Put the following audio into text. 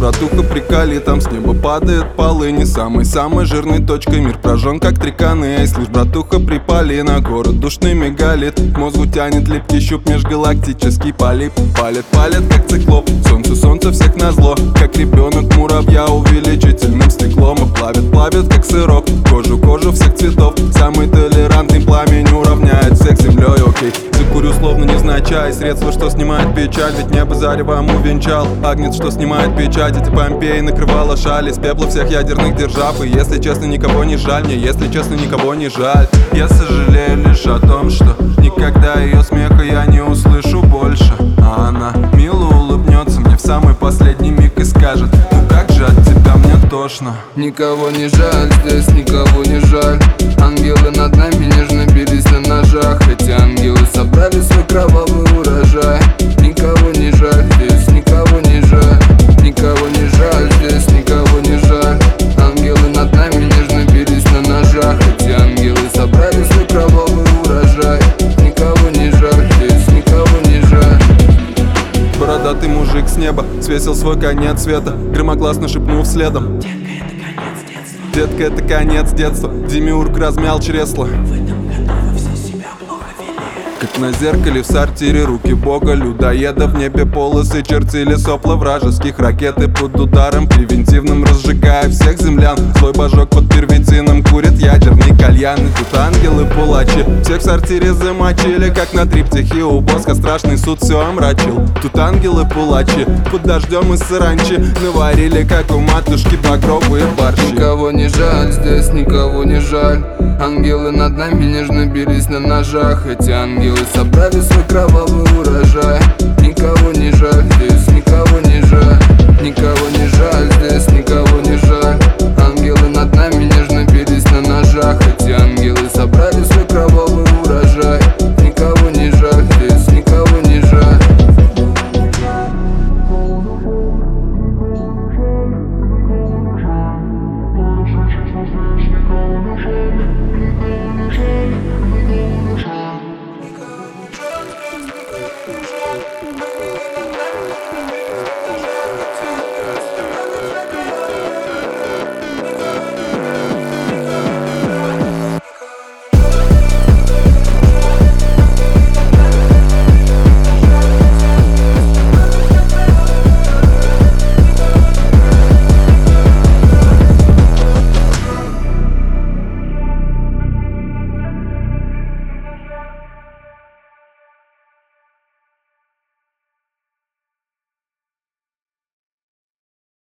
братуха, приколи, там с неба падает полыни. Самой-самой жирной точкой мир прожжен, как триканы. Слышь, братуха, припали на город, душный мегалит. К мозгу тянет липкий щуп, межгалактический полип. Палит, как циклоп, солнце всех назло. Как ребенок муравья увеличительным стеклом. И плавит, как сырок, кожу всех цветов. Самый толерантный пламень уравняет всех с землей, окей. Закурю словно невзначай, средство, что снимает печаль. Ведь небо заревом увенчал агнец, что снимает печать. Эти Помпеи накрывала шали с пепла всех ядерных держав. И если честно, никого не жаль мне, если честно, никого не жаль. Я сожалею лишь о том, что никогда ее смеха я не услышу больше. А она мило улыбнется мне в самый последний миг и скажет: ну как же от тебя мне тошно. Никого не жаль, здесь никого не жаль. Ангелы над нами нежно бились на ножах. Эти ангелы собрали свой кровавый урожай. Никого не жаль, здесь никого не жаль. Никого не жаль, здесь никого не жаль. Ангелы над нами нежно бились на ножах. Эти ангелы собрали свой кровавый урожай. Никого не жаль, здесь никого не жаль. Бородатый мужик с неба свесил свой конец света, громогласно шепнув следом: детка, это конец детства. Демиург размял чресло. Как на зеркале в сортире руки бога людоеда. В небе полосы чертили сопла вражеских ракеты под ударом превентивным, разжигая всех землян. Злой божок под первитином курит ядерный кальян. И тут ангелы-пулачи всех в сортире замочили, как на триптихе у Боска страшный суд все омрачил. Тут ангелы-пулачи под дождем из саранчи наварили, как у матушки, багровые борщи. Никого не жаль, здесь никого не жаль. Ангелы над нами нежно бились на ножах. Эти ангелы собрали свой кровавый урожай. Никого не жаль, здесь никого не жаль. Никого не жаль,